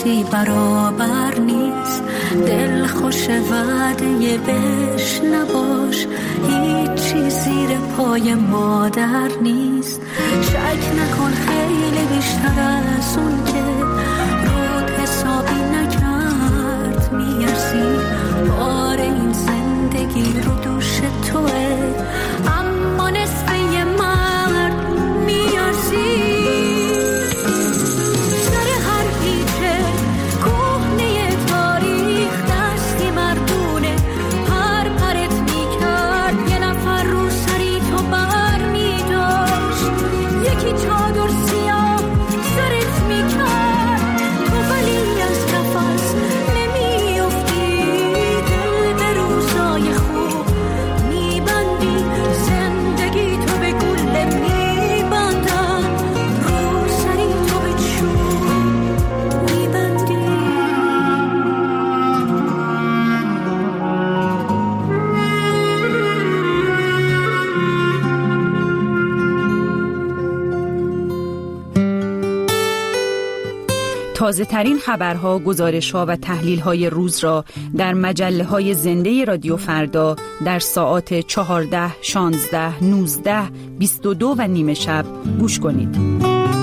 کسی برابر نیست. دل خوش وعده بهش نباش، هیچی زیر پای مادر نیست. شک نکن خیلی بیشتر از اون که رود حسابی نکرد میارزی. بار این زندگی رو دوش توه، اما نصف یه مرد میارزی. سر هر هیچه کهنه تاریخ دستی مردونه پر پرت میکرد. یه نفر رو سری تو بر میداشت، یکی چادر سیاه سرت میکرد. تو ولی از نفس نمیافتی، دل به روزای خوب میبندی. زندگی تو به گله میبندن، رو سری تو به چوب میبندی. تازه ترین خبرها، گزارش‌ها و تحلیل‌های روز را در مجله‌های زنده رادیو فردا در ساعات 14، 16، 19، 22 و نیم شب گوش کنید.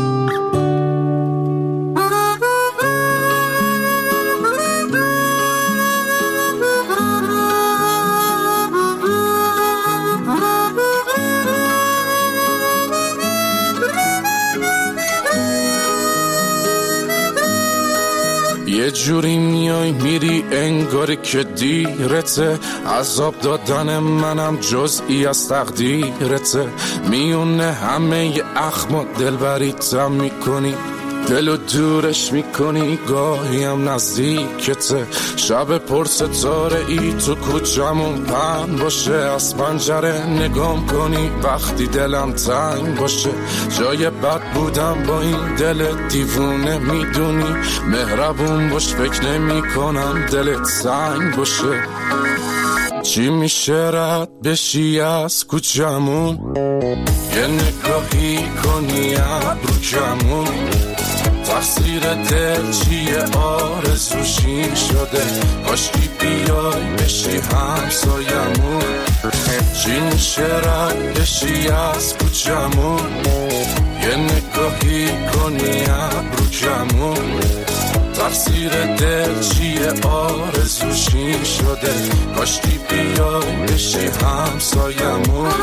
یه جوری میای میری انگاری که دیرته، عذاب دادن منم جزئی از تقدیرته. میونه همه ی اخم دلبریتم میکنی، دلو دورش میکنی، گاهی هم نزدیکته. شب پر ستاره ای تو کوچمون پهن باشه، از پنجره نگام کنی وقتی دلم تنگ باشه. جای بد بودم با این دل دیوونه میدونی، مهربون باش فکر نمی کنم دلت سنگ باشه. چی میشه رد بشی از کوچمون، یه نگاهی کنی ابرو کمون. تقصیر دل چیه آرزوشی شده، کاشکی بیای بشی همسایمون. چی میشه رد بشی از کوچمون، یه نگاهی کنی ابرو کمون. تقصیر دل چیه آرزوشی شده، کاشکی بیای بشی همسایمون.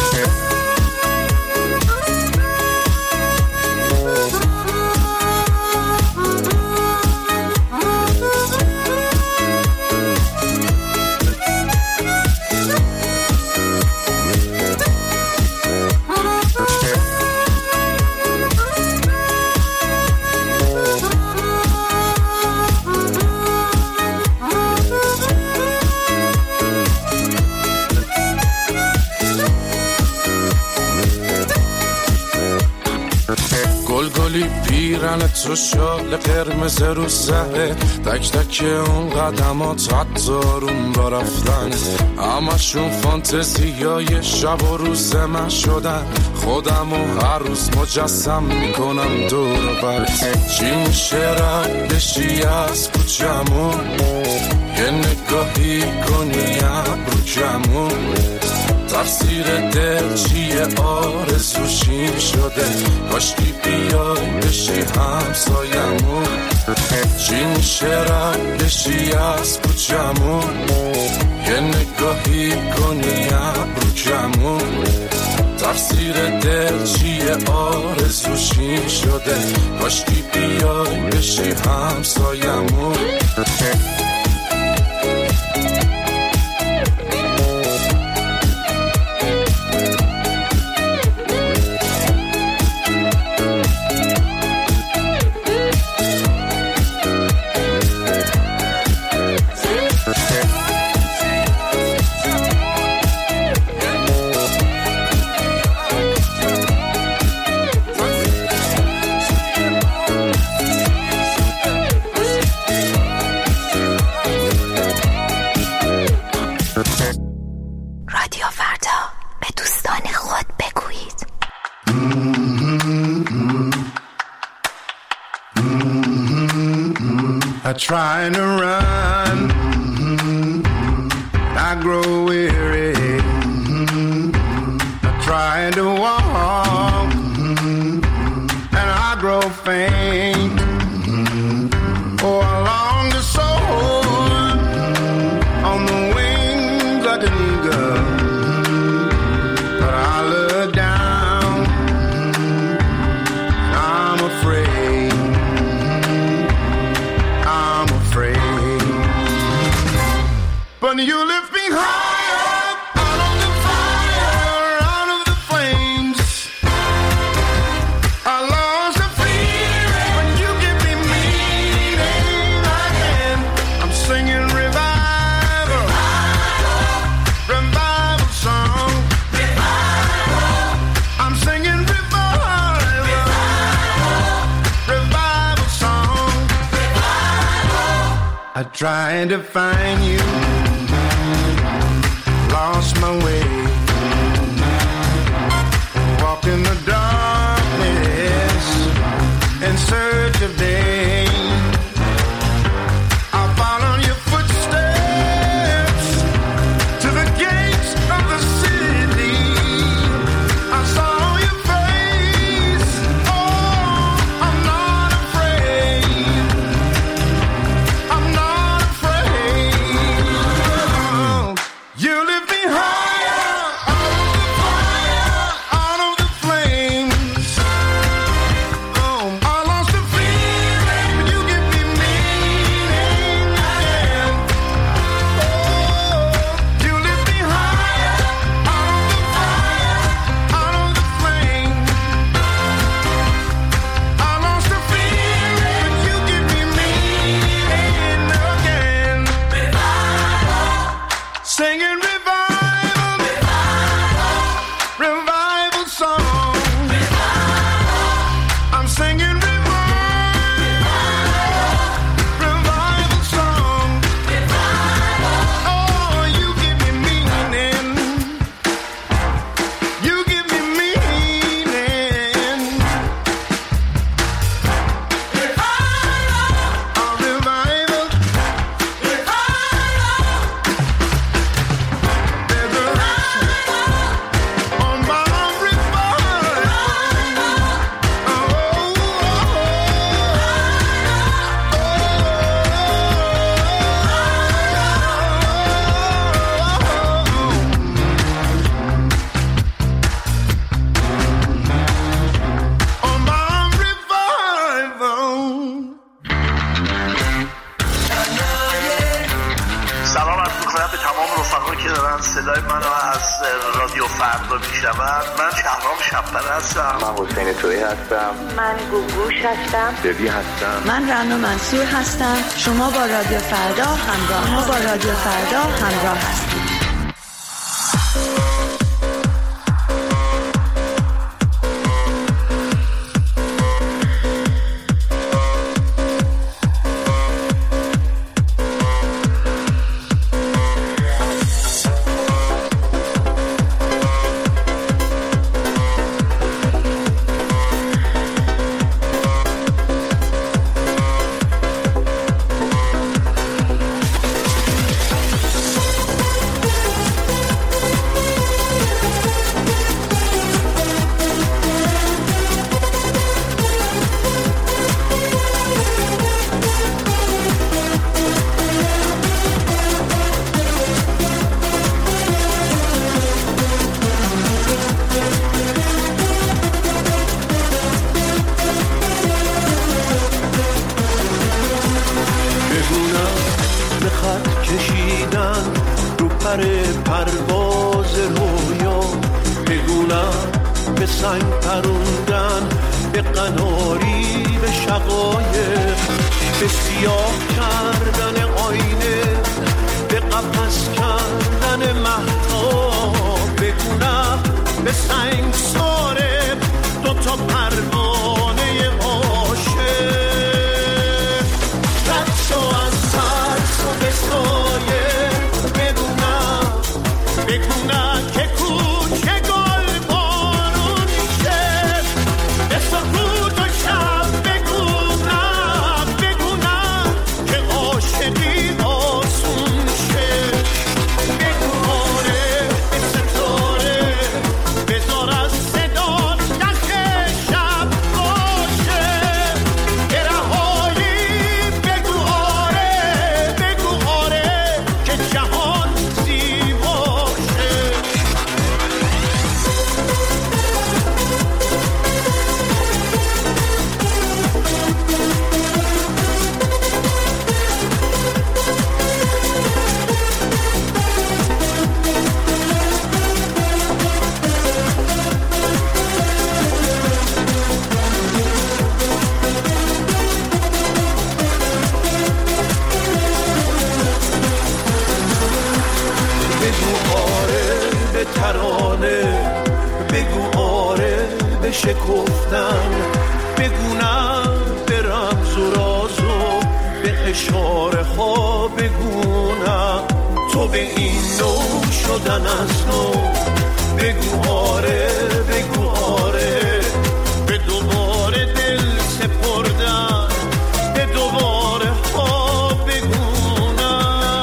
گلگلی پیرن تو شال قرمز رو زهره، تک تک اون قدمات حتی روم با رفتن. همشون فانتزیای شب و روز من شدن، خودم و هر روز مجسم میکنم دور بر. چی میشه رد بشی از کوچمون، یه نگاهی کنی ابرو کمون. تقصیر دل چیه آرزوشی شده، کاشکی بیای بشی همسایمون. چی میشه رد بشی از کوچمون، یه نگاهی کنی ابرو کمون. تقصیر دل چیه آرزوشی شده، کاشکی بیای بشی همسایمون. I try to run, I grow weary. I try to walk, and I grow faint. Oh, I long to soar on the wings like an eagle, but I look down, I'm afraid. But you lift me higher, out of the fire, out of the flames. I lost the feeling when you give me meaning again. I'm singing revival, revival song. I'm singing revival, revival song. I tried to find you, lost my way, walked in the darkness in search of day. I followed your footsteps to the gates of the city. I saw your face, oh, I'm not afraid, I'm not afraid. You lift me higher, out of the fire, out of the flames. Oh, I lost the feeling when you give me meaning again. Oh, you lift me higher, out of the fire, out of the flames. I lost the feeling when you give me meaning again. Singing revival, revival song. I'm singing revival song. Oh, you give me meaning. You give me meaning. A revival. There's a on my revival. On my revival. سلام عرض می‌کنم به تمام رفقایی که دارن صدای منو از رادیو فردا میشنون. من شهرام شب‌پره هستم. من حسین تویی هستم. من گوگوش هستم. ببی هستم. من رنا منصور هستم. شما با رادیو فردا همراه هستید. که شکفتن، بگونم به رمز و راز و به اشاره ها بگونم، تو به این نوع شدن از نو بگو آره، بگو آره، به دوباره دل سپردن، به دوباره ها بگونم،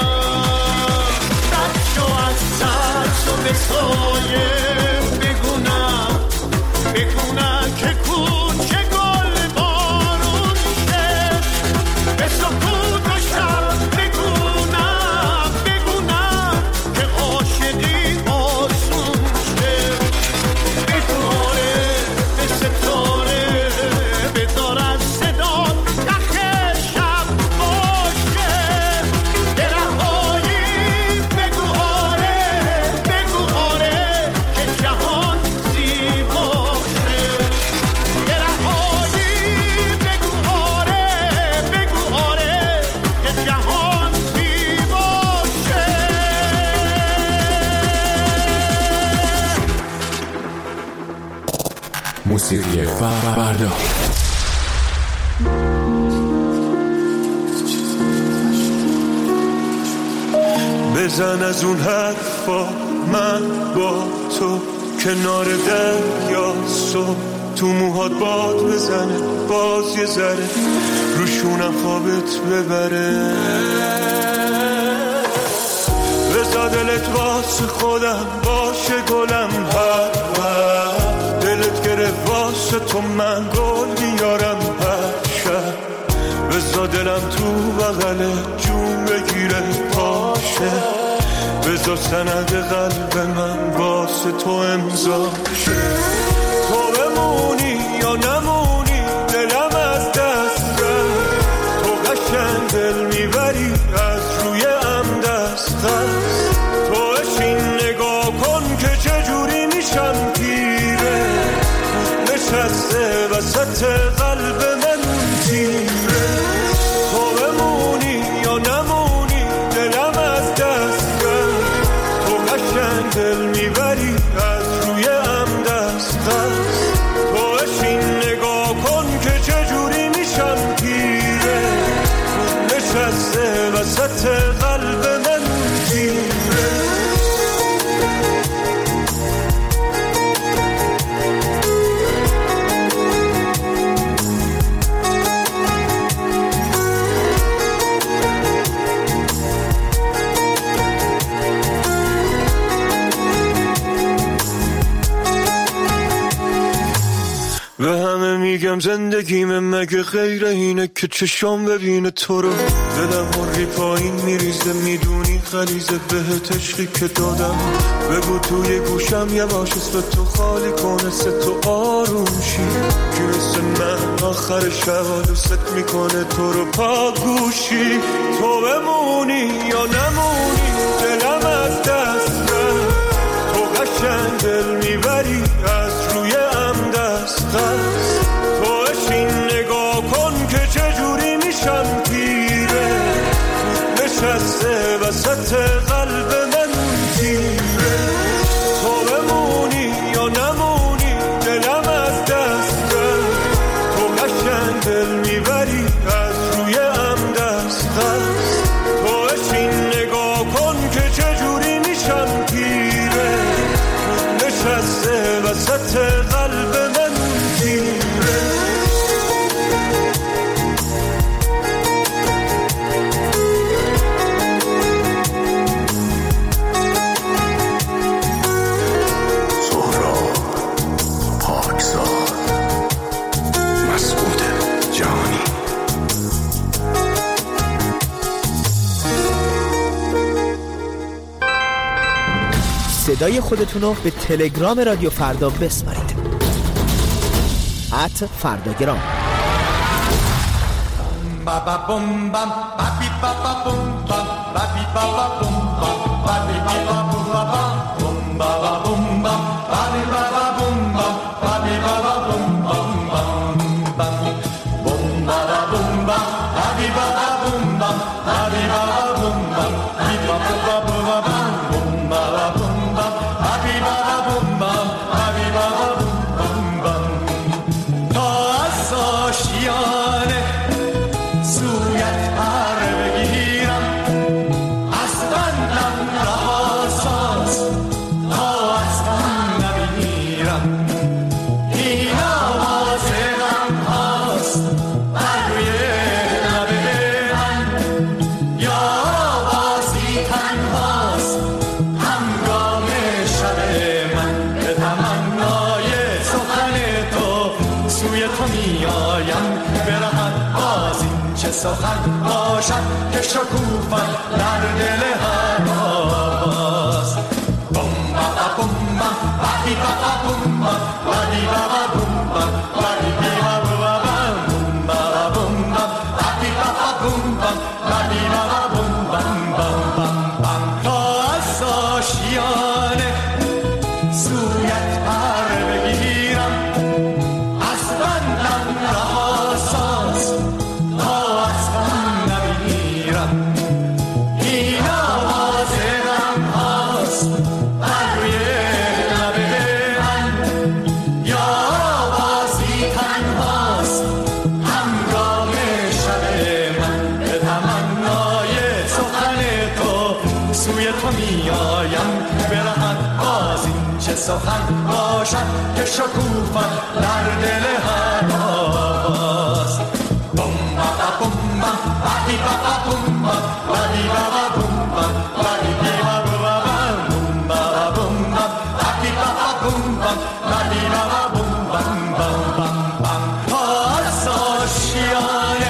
بچه از ترس و به سایه بگونم، بگونم که کوچه گل بارون شه، به سکوت و شب بگونم، بگونم که عاشقی آسون شه، بگاره به ستاره بدار از صدا یخ شب باشه، به رهایی بگو آره، بگو آره که جهان زیباشه، به رهایی بگو آره، بگو آره که جهان زیباشه. موسیقی فردا. بزن از اون حرفا من با تو کنار دریا، صبح تو موهات باد بزنه، باز یه ذره روشونم خوابت ببره، بزا دلت واسه خودم باشه گلم، هر دلت گرفت واسه تو من گل بیارم هر شب، بزا دلم تو بغل جون بگیره پاشه، بزا سند قلب من واسه تو امضا شه، تو بمونی یا نمونی دلم از دست رفت، تو قشنگ دل میبری از روی ام دست خست، تو اشین نگاه کن که چجوری میشم تیره، نشسته وسط قلب من تیره، تو بمونی یا نمونی دلم از دست رفت، تو قشنگ دل میبری از روی ام دست خست، تو اشین نگاه کن که چجوری میشم تیره، نشسته وسط قلب من تیره. به همه میگم زندگیم مگه غیر اینه که چشام ببینه تو رو، دلم هری پایین میریزه، میدونی غلیظه بهت عشقی که دادم، بگو توی گوشم یواش اسم تو خالی کنه سه تو آروم شی، که مثل من آخر شب دوست میکنه تو رو پاگوشی، تو بمونی یا نمونی دلم از دست رفت، تو قشنگ دل میبری از روی ام دست خست، تو اشین نگاه کن که چجوری میشم تیره، نشسته وسط قلب من تیره، تو بمونی یا نمونی دلم از دست رفت، تو قشنگ دل میبری از روی ام دست خست، تو اشین نگاه کن که چجوری میشم تیره، نشسته وسط قلب من تیره. سهراب پاکزاد مسعود جانی. صدای خودتون رو به تلگرام رادیو فردا بسپارید. @فرداگرام. سخن باشد که شکوفد در دل هر آواز. بوم بابا بوم بام بادی بابا بوم بام بادی بابا بوم بام بادی بابا بوم بابا بوم بام بادی بابا بوم بام بادی بابا بوم بام بام بام بام. تا از آشیانه سویت پر بگیرم، از بندم رها ساز تا از غم نمیرم. این آواز غم هاست بر روی لب من، یا آوازی تنهاست همراه شب من. به تمنای سخن تو سوی تو میایم، برهد باز این چه سخن باشد که شکوفد در دل هر آواز. بوم بابا بوم بام بادی بابا بوم بام بادی بابا بوم بام بادی بابا بوم بابا بوم بام بادی بابا بوم بام بادی بابا بوم بام بام بام بام. تا از آشیانه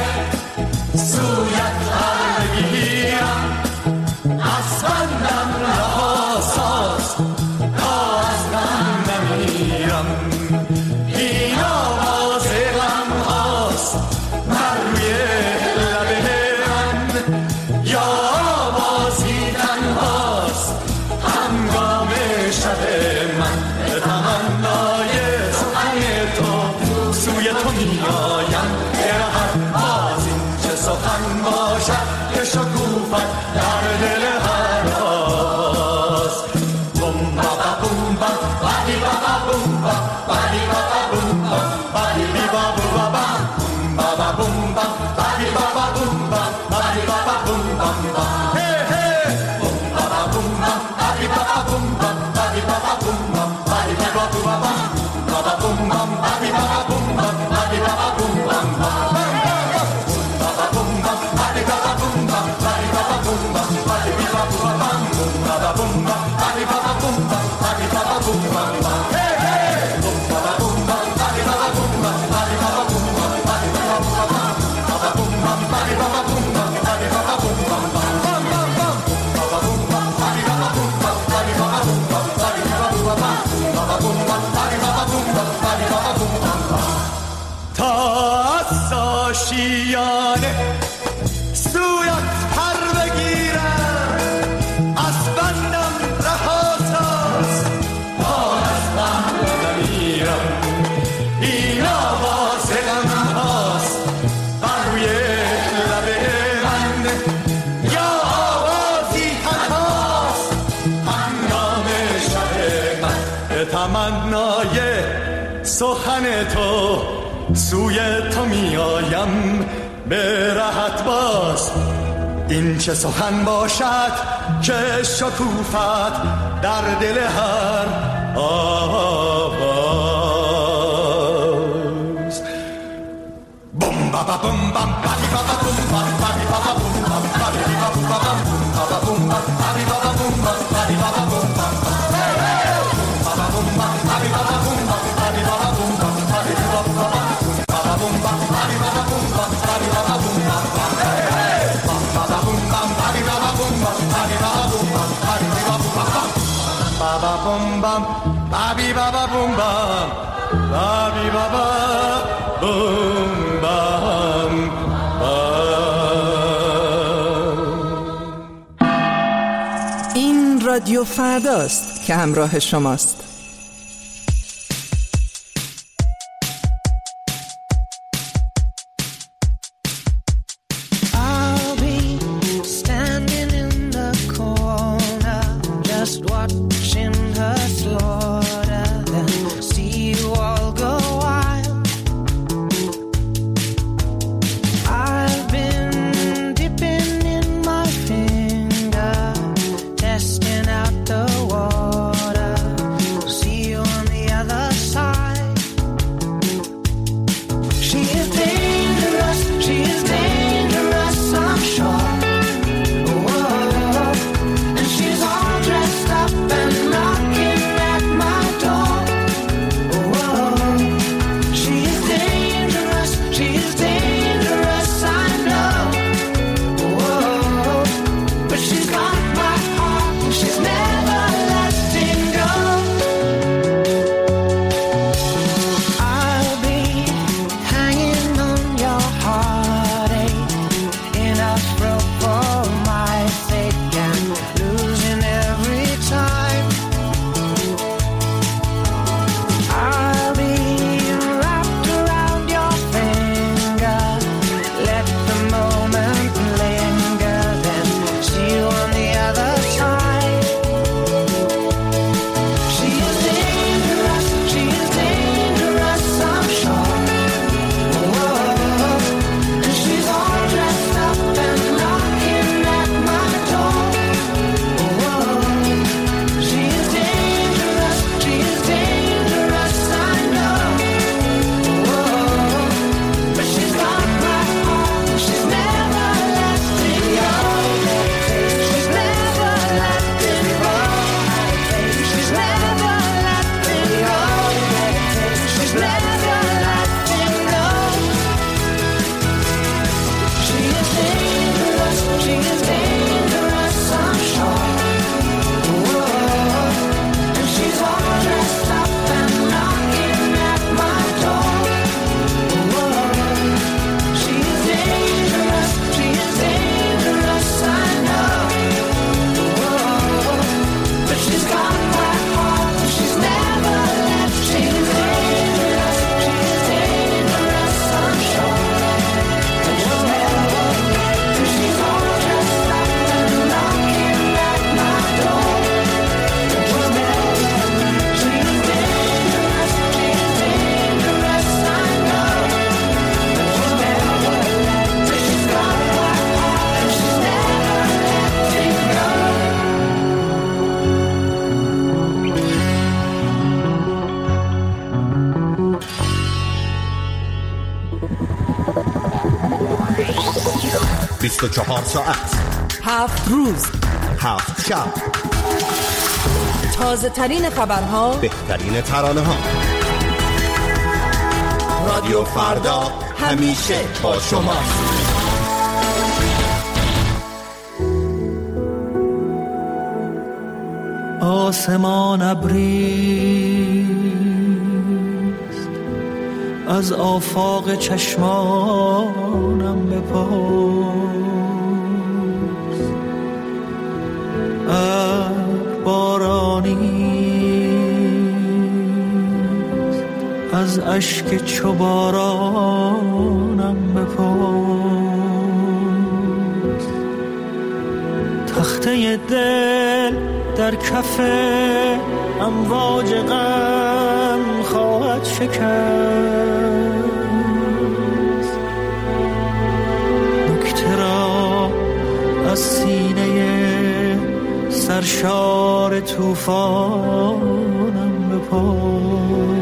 سویت پر بگیرم، از بندم رها ساز تا از غم نمیرم. این آواز غم هاست بر روی لب من، یا آوازی تنهاست هنگام شب من. به تمنای سخن تو سوی تو میایم، برهد باز این چه سخن باشد که شکوفد در دل هر آواز. بوم بابا بوم بام بادی بابا بوم بام بادی بابا بوم بام بادی بابا بوم بابا بوم بام بادی بابا بوم بام بادی بابا بوم بام بام. هی هی بوم بابا بوم بام بادی بابا بوم بام بادی بابا بوم بام بادی بابا بوم بابا بوم بام بادی بابا بوم بام بادی بابا بوم بام بام. بابا بوم بام بادی بابا بوم بام بادی بابا بوم بام بادی بابا بوم بام بابا بوم بام بادی بابا بوم بام بادی بابا بوم بام بام. هی هی بوم بابا بوم بام بادی بابا بوم بام بادی بابا بوم بام بادی بابا بوم بام بابا بوم بام بادی بابا بوم بام بادی بابا بوم بام بام بام بام. بابا بوم بام بادی بابا بوم بام بادی بابا بوم بام بادی بابا بوم بام بابا بوم بام بادی بابا بوم بام بادی بابا بوم بام بام. تا از آشیانه سویت پر بگیرم، از بندم رها ساز تا از غم نمیرم. این آواز غم هاست بر روی لب من، یا آوازی تنهاست هنگام شب من. به تمنای سخن تو سوی تو میایم، به راحت باز این چه سخن باشد که شکوفت در دل هر آواز. بوم بابا بوم بام بادی بابا بوم بام بادی بابا بوم بام بادی بابا بوم بابا بوم بام بادی بابا بوم بام بادی بابا بوم بام. بابا بوم بام بادی بابا بوم بام بادی بابا بوم بام بادی بابا بوم بابا بوم بام بادی بابا بوم بام بادی بابا بوم بام. بابا بوم بام بادی بابا بوم بام بادی بابا بوم بام بادی بابا بوم بام. بابا بوم بام بادی بابا بوم بام بادی بابا بوم بام. این رادیو فرداست که همراه شماست. Testing out the water, 24 ساعت 7 روز 7 شب، تازه ترین خبرها، بهترین ترانه ها. رادیو فردا همیشه با شماست. آسمان ابریست، از آفاق چشمانم بپرس. بارانیست، از اشک چو بارانم بپرس. تخته دل در کف امواج غم خواهد شکست. نکته را از سینه سرشار طوفانم بپرس.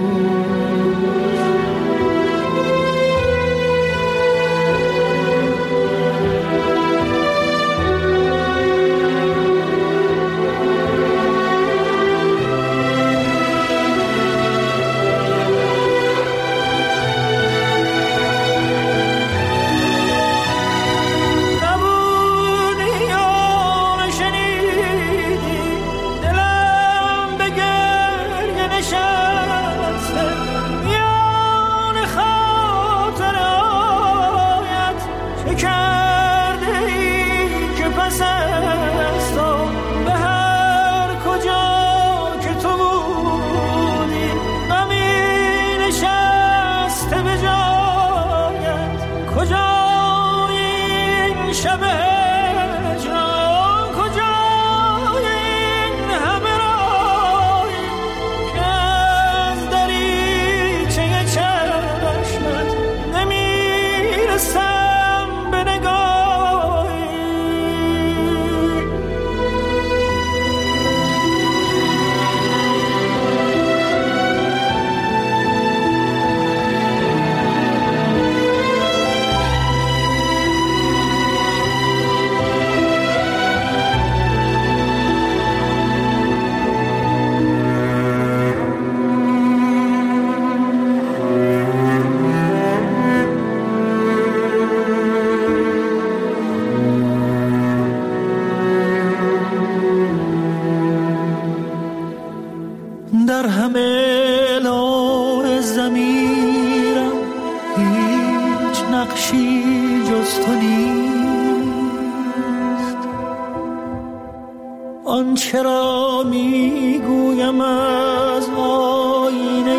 در همه لون ضمیرم هیچ نقشی جز تو نیست. آنچه را میگویم از آینه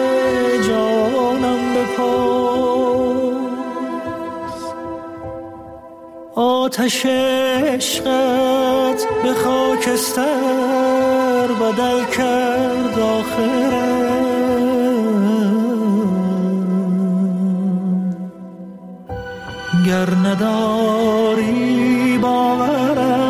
جانم بپرس. آتش عشقت به خاکستر بدل کرد آخرم. گر نداری باورم